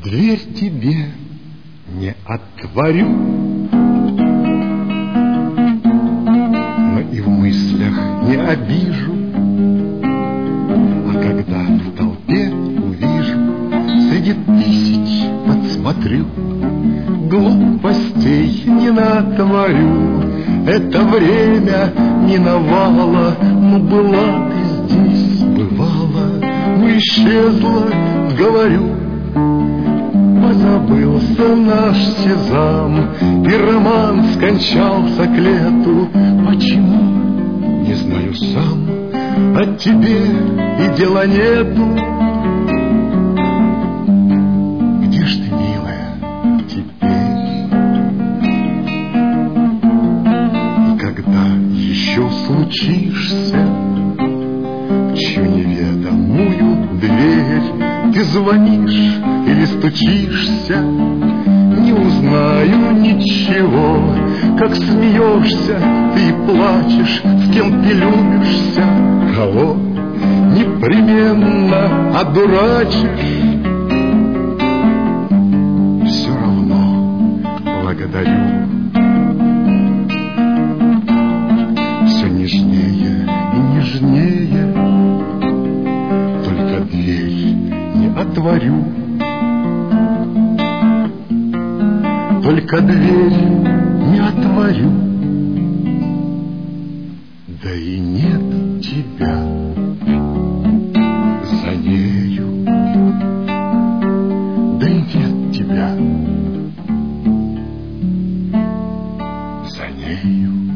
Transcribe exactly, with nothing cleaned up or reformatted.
Дверь тебе не отворю, но и в мыслях не обижу. А когда в толпе увижу, среди тысяч подсмотрю, глупостей не натворю. Это время миновало, но была ты здесь, бывала, но исчезла, говорю. Позабылся наш сезам, и роман скончался к лету. Почему? Не знаю сам, а тебе и дела нету. Где ж ты, милая, теперь? И когда еще случишься в чью неведомую дверь ты звонишь или стучишься, не узнаю ничего, как смеешься ты и плачешь, с кем ты любишься, кого непременно одурачишь. Все равно благодарю. Все нежнее и нежнее, только дверь не отворю. Только дверь не отворю. Да и нет тебя за нею. Да и нет тебя за нею.